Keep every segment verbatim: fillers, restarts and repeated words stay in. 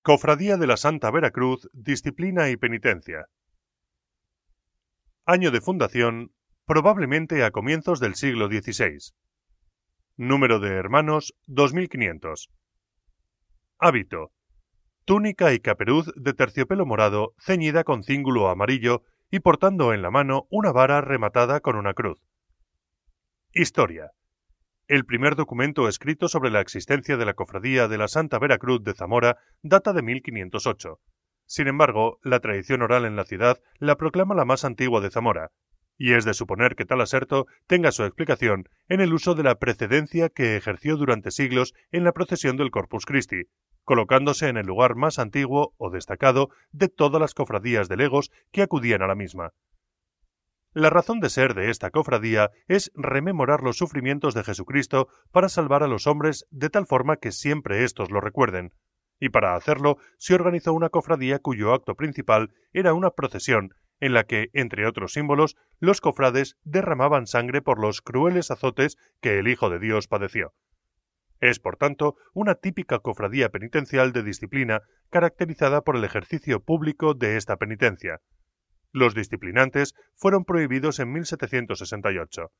Cofradía de la Santa Veracruz, Disciplina y Penitencia. Año de fundación, probablemente a comienzos del siglo dieciséis. Número de hermanos, dos mil quinientos. Hábito: túnica y caperuz de terciopelo morado ceñida con cíngulo amarillo y portando en la mano una vara rematada con una cruz. Historia: el primer documento escrito sobre la existencia de la Cofradía de la Santa Veracruz de Zamora data de mil quinientos ocho. Sin embargo, la tradición oral en la ciudad la proclama la más antigua de Zamora, y es de suponer que tal aserto tenga su explicación en el uso de la precedencia que ejerció durante siglos en la procesión del Corpus Christi, colocándose en el lugar más antiguo o destacado de todas las cofradías de legos que acudían a la misma. La razón de ser de esta cofradía es rememorar los sufrimientos de Jesucristo para salvar a los hombres de tal forma que siempre éstos lo recuerden, y para hacerlo se organizó una cofradía cuyo acto principal era una procesión en la que, entre otros símbolos, los cofrades derramaban sangre por los crueles azotes que el Hijo de Dios padeció. Es, por tanto, una típica cofradía penitencial de disciplina caracterizada por el ejercicio público de esta penitencia. Los disciplinantes fueron prohibidos en mil setecientos sesenta y ocho.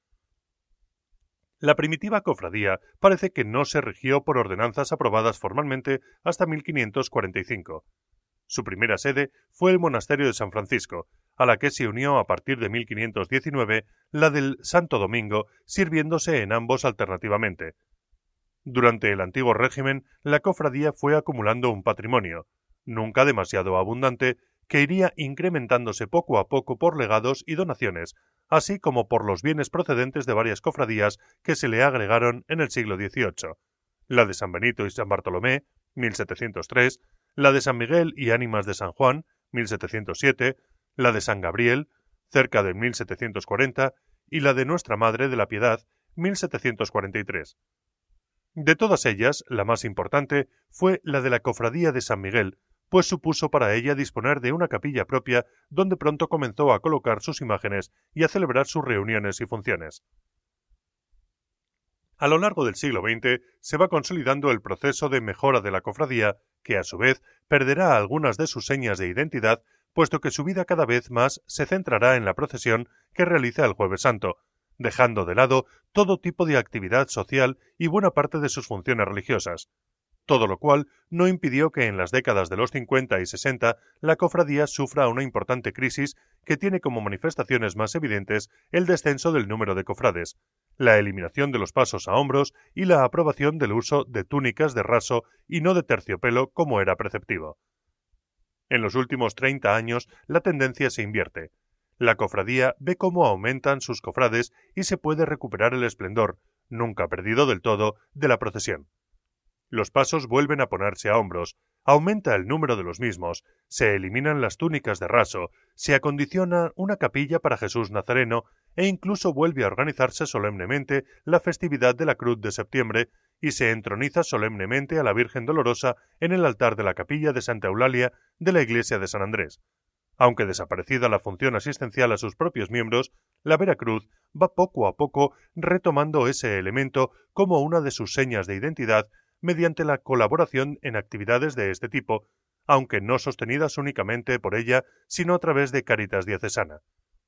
La primitiva cofradía parece que no se rigió por ordenanzas aprobadas formalmente hasta mil quinientos cuarenta y cinco. Su primera sede fue el monasterio de San Francisco, a la que se unió a partir de mil quinientos diecinueve la del Santo Domingo, sirviéndose en ambos alternativamente. Durante el antiguo régimen, la cofradía fue acumulando un patrimonio, nunca demasiado abundante, que iría incrementándose poco a poco por legados y donaciones, así como por los bienes procedentes de varias cofradías que se le agregaron en el siglo dieciocho, la de San Benito y San Bartolomé, mil setecientos tres, la de San Miguel y Ánimas de San Juan, mil setecientos siete, la de San Gabriel, cerca de mil setecientos cuarenta, y la de Nuestra Madre de la Piedad, mil setecientos cuarenta y tres. De todas ellas, la más importante fue la de la Cofradía de San Miguel, pues supuso para ella disponer de una capilla propia donde pronto comenzó a colocar sus imágenes y a celebrar sus reuniones y funciones. A lo largo del siglo veinte se va consolidando el proceso de mejora de la cofradía, que a su vez perderá algunas de sus señas de identidad, puesto que su vida cada vez más se centrará en la procesión que realiza el Jueves Santo, dejando de lado todo tipo de actividad social y buena parte de sus funciones religiosas. Todo lo cual no impidió que en las décadas de los cincuenta y sesenta la cofradía sufra una importante crisis que tiene como manifestaciones más evidentes el descenso del número de cofrades, la eliminación de los pasos a hombros y la aprobación del uso de túnicas de raso y no de terciopelo como era preceptivo. En los últimos treinta años la tendencia se invierte. La cofradía ve cómo aumentan sus cofrades y se puede recuperar el esplendor, nunca perdido del todo, de la procesión. Los pasos vuelven a ponerse a hombros, aumenta el número de los mismos, se eliminan las túnicas de raso, se acondiciona una capilla para Jesús Nazareno e incluso vuelve a organizarse solemnemente la festividad de la Cruz de septiembre y se entroniza solemnemente a la Virgen Dolorosa en el altar de la capilla de Santa Eulalia de la iglesia de San Andrés. Aunque desaparecida la función asistencial a sus propios miembros, la Veracruz va poco a poco retomando ese elemento como una de sus señas de identidad mediante la colaboración en actividades de este tipo, aunque no sostenidas únicamente por ella, sino a través de Caritas Diocesana.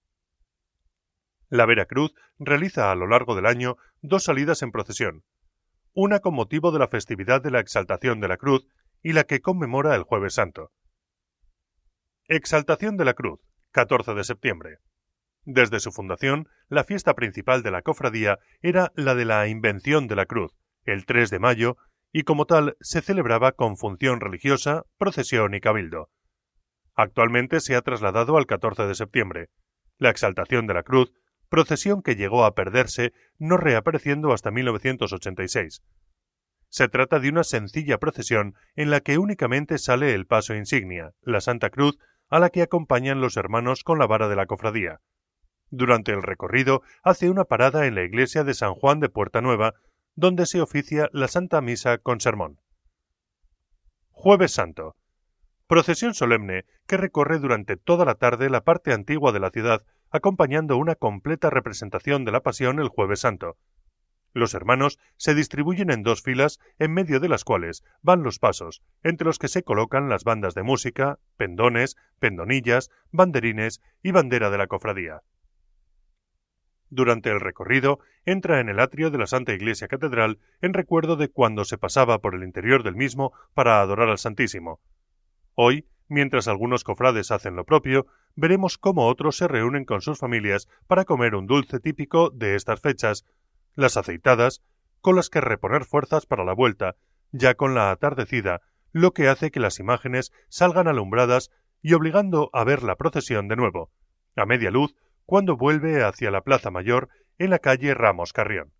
La Veracruz realiza a lo largo del año dos salidas en procesión, una con motivo de la festividad de la Exaltación de la Cruz y la que conmemora el Jueves Santo. Exaltación de la Cruz, catorce de septiembre. Desde su fundación, la fiesta principal de la cofradía era la de la Invención de la Cruz, el tres de mayo, y como tal se celebraba con función religiosa, procesión y cabildo. Actualmente se ha trasladado al catorce de septiembre. La Exaltación de la Cruz, procesión que llegó a perderse, no reapareciendo hasta mil novecientos ochenta y seis. Se trata de una sencilla procesión en la que únicamente sale el paso insignia, la Santa Cruz, a la que acompañan los hermanos con la vara de la cofradía. Durante el recorrido hace una parada en la iglesia de San Juan de Puerta Nueva, donde se oficia la Santa Misa con sermón. Jueves Santo. Procesión solemne que recorre durante toda la tarde la parte antigua de la ciudad, acompañando una completa representación de la Pasión el Jueves Santo. Los hermanos se distribuyen en dos filas en medio de las cuales van los pasos, entre los que se colocan las bandas de música, pendones, pendonillas, banderines y bandera de la cofradía. Durante el recorrido, entra en el atrio de la Santa Iglesia Catedral en recuerdo de cuando se pasaba por el interior del mismo para adorar al Santísimo. Hoy, mientras algunos cofrades hacen lo propio, veremos cómo otros se reúnen con sus familias para comer un dulce típico de estas fechas, las aceitadas, con las que reponer fuerzas para la vuelta, ya con la atardecida, lo que hace que las imágenes salgan alumbradas y obligando a ver la procesión de nuevo, a media luz, cuando vuelve hacia la Plaza Mayor en la calle Ramos Carrión.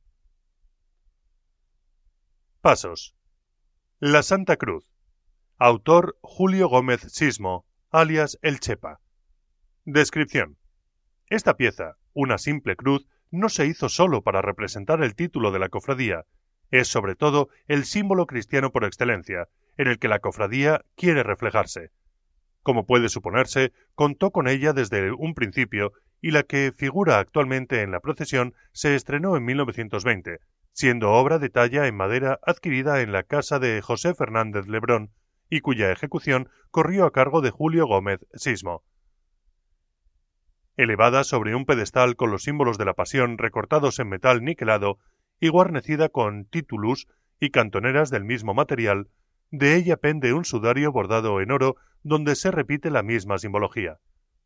Pasos. La Santa Cruz. Autor Julio Gómez Sismo, alias El Chepa. Descripción. Esta pieza, una simple cruz, no se hizo solo para representar el título de la cofradía, es sobre todo el símbolo cristiano por excelencia, en el que la cofradía quiere reflejarse. Como puede suponerse, contó con ella desde un principio y la que figura actualmente en la procesión se estrenó en mil novecientos veinte, siendo obra de talla en madera adquirida en la casa de José Fernández Lebrón y cuya ejecución corrió a cargo de Julio Gómez Sismo. Elevada sobre un pedestal con los símbolos de la Pasión recortados en metal niquelado y guarnecida con titulus y cantoneras del mismo material, de ella pende un sudario bordado en oro donde se repite la misma simbología.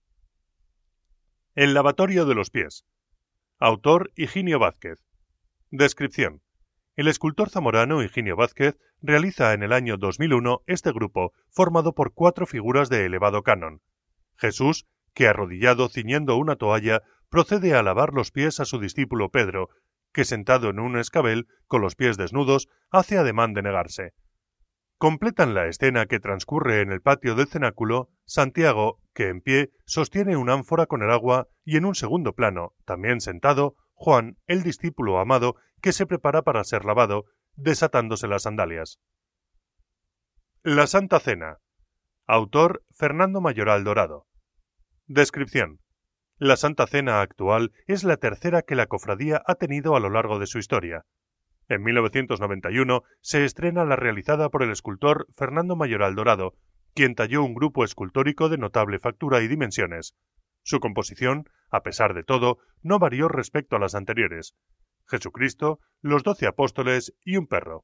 El lavatorio de los pies. Autor Higinio Vázquez. Descripción. El escultor zamorano Higinio Vázquez realiza en el año dos mil uno este grupo formado por cuatro figuras de elevado canon. Jesús, que arrodillado ciñendo una toalla, procede a lavar los pies a su discípulo Pedro, que sentado en un escabel, con los pies desnudos, hace ademán de negarse. Completan la escena que transcurre en el patio del cenáculo Santiago, que en pie sostiene un ánfora con el agua, y en un segundo plano, también sentado, Juan, el discípulo amado, que se prepara para ser lavado, desatándose las sandalias. La Santa Cena. Autor Fernando Mayoral Dorado. Descripción. La Santa Cena actual es la tercera que la cofradía ha tenido a lo largo de su historia. En mil novecientos noventa y uno se estrena la realizada por el escultor Fernando Mayoral Dorado, quien talló un grupo escultórico de notable factura y dimensiones. Su composición, a pesar de todo, no varió respecto a las anteriores: Jesucristo, los doce apóstoles y un perro.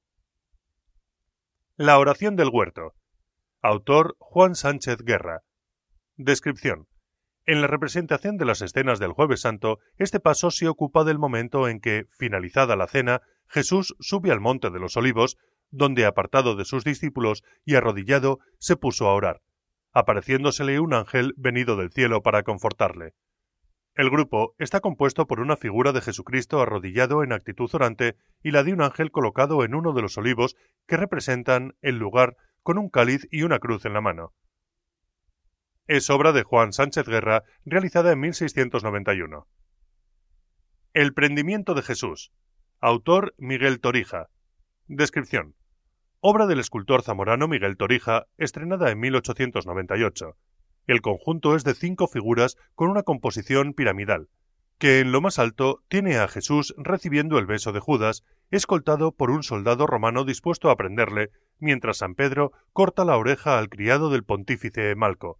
La oración del huerto. Autor Juan Sánchez Guerra. Descripción. En la representación de las escenas del Jueves Santo, este paso se ocupa del momento en que, finalizada la cena, Jesús sube al monte de los Olivos, donde, apartado de sus discípulos y arrodillado, se puso a orar, apareciéndosele un ángel venido del cielo para confortarle. El grupo está compuesto por una figura de Jesucristo arrodillado en actitud orante y la de un ángel colocado en uno de los olivos que representan el lugar con un cáliz y una cruz en la mano. Es obra de Juan Sánchez Guerra, realizada en mil seiscientos noventa y uno. El prendimiento de Jesús. Autor Miguel Torija. Descripción. Obra del escultor zamorano Miguel Torija, estrenada en mil ochocientos noventa y ocho. El conjunto es de cinco figuras con una composición piramidal, que en lo más alto tiene a Jesús recibiendo el beso de Judas, escoltado por un soldado romano dispuesto a prenderle, mientras San Pedro corta la oreja al criado del pontífice Malco.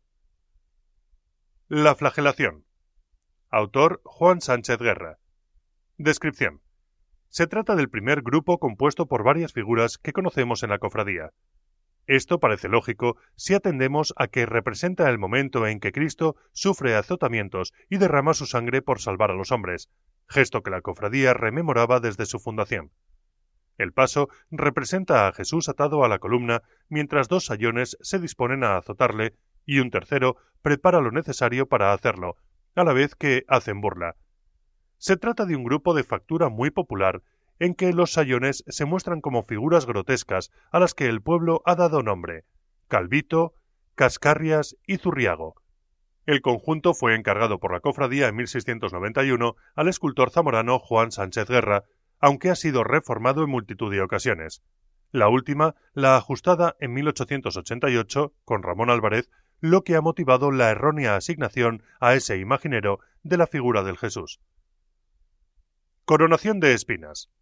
La flagelación. Autor Juan Sánchez Guerra. Descripción. Se trata del primer grupo compuesto por varias figuras que conocemos en la cofradía. Esto parece lógico si atendemos a que representa el momento en que Cristo sufre azotamientos y derrama su sangre por salvar a los hombres, gesto que la cofradía rememoraba desde su fundación. El paso representa a Jesús atado a la columna mientras dos sayones se disponen a azotarle y un tercero prepara lo necesario para hacerlo, a la vez que hacen burla. Se trata de un grupo de factura muy popular en que los sayones se muestran como figuras grotescas a las que el pueblo ha dado nombre: Calvito, Cascarrias y Zurriago. El conjunto fue encargado por la cofradía en mil seiscientos noventa y uno al escultor zamorano Juan Sánchez Guerra, aunque ha sido reformado en multitud de ocasiones. La última, la ajustada en mil ochocientos ochenta y ocho, con Ramón Álvarez, lo que ha motivado la errónea asignación a ese imaginero de la figura del Jesús. Coronación de espinas.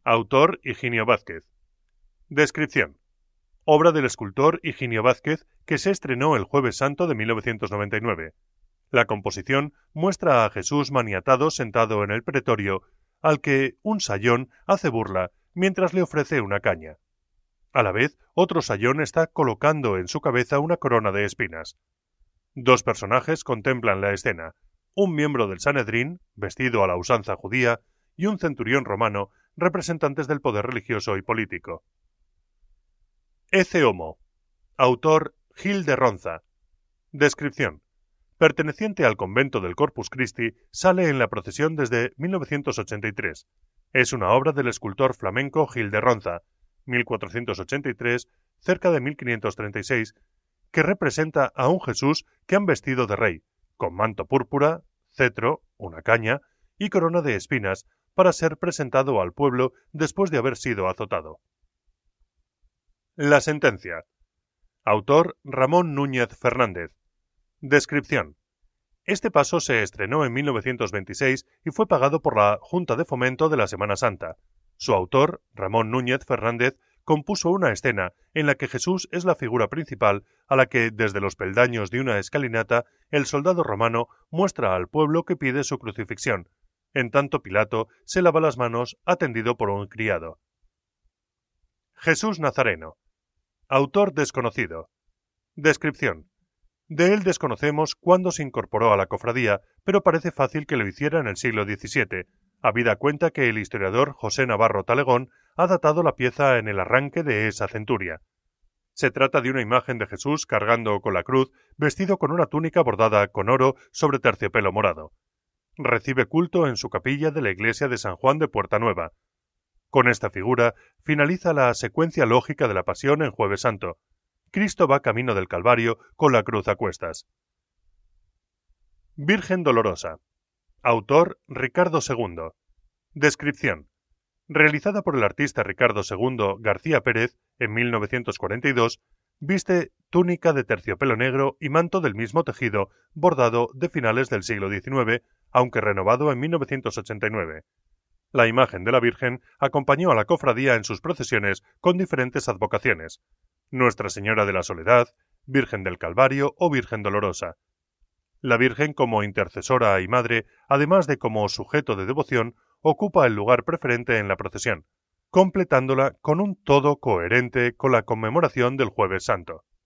Autor Higinio Vázquez. Descripción. Obra del escultor Higinio Vázquez que se estrenó el Jueves Santo de mil novecientos noventa y nueve. La composición muestra a Jesús maniatado sentado en el pretorio, al que un sayón hace burla mientras le ofrece una caña. A la vez, otro sayón está colocando en su cabeza una corona de espinas. Dos personajes contemplan la escena, un miembro del Sanedrín, vestido a la usanza judía, y un centurión romano, representantes del poder religioso y político. Ecce Homo. Autor Gil de Ronza. Descripción. Perteneciente al convento del Corpus Christi, sale en la procesión desde mil novecientos ochenta y tres. Es una obra del escultor flamenco Gil de Ronza, mil cuatrocientos ochenta y tres, cerca de mil quinientos treinta y seis, que representa a un Jesús que han vestido de rey, con manto púrpura, cetro, una caña y corona de espinas, para ser presentado al pueblo después de haber sido azotado. La sentencia. Autor Ramón Núñez Fernández. Descripción. Este paso se estrenó en mil novecientos veintiséis y fue pagado por la Junta de Fomento de la Semana Santa. Su autor, Ramón Núñez Fernández, compuso una escena en la que Jesús es la figura principal a la que, desde los peldaños de una escalinata, el soldado romano muestra al pueblo que pide su crucifixión. En tanto Pilato se lava las manos atendido por un criado. Jesús Nazareno. Autor desconocido. Descripción. De él desconocemos cuándo se incorporó a la cofradía, pero parece fácil que lo hiciera en el siglo diecisiete, habida cuenta que el historiador José Navarro Talegón ha datado la pieza en el arranque de esa centuria. Se trata de una imagen de Jesús cargando con la cruz, vestido con una túnica bordada con oro sobre terciopelo morado. Recibe culto en su capilla de la iglesia de San Juan de Puerta Nueva. Con esta figura finaliza la secuencia lógica de la Pasión en Jueves Santo. Cristo va camino del Calvario con la cruz a cuestas. Virgen Dolorosa. Autor Ricardo segundo. Descripción. Realizada por el artista Ricardo segundo García Pérez en mil novecientos cuarenta y dos, viste túnica de terciopelo negro y manto del mismo tejido, bordado de finales del siglo diecinueve, aunque renovado en mil novecientos ochenta y nueve. La imagen de la Virgen acompañó a la cofradía en sus procesiones con diferentes advocaciones: Nuestra Señora de la Soledad, Virgen del Calvario o Virgen Dolorosa. La Virgen, como intercesora y madre, además de como sujeto de devoción, ocupa el lugar preferente en la procesión, completándola con un todo coherente con la conmemoración del Jueves Santo.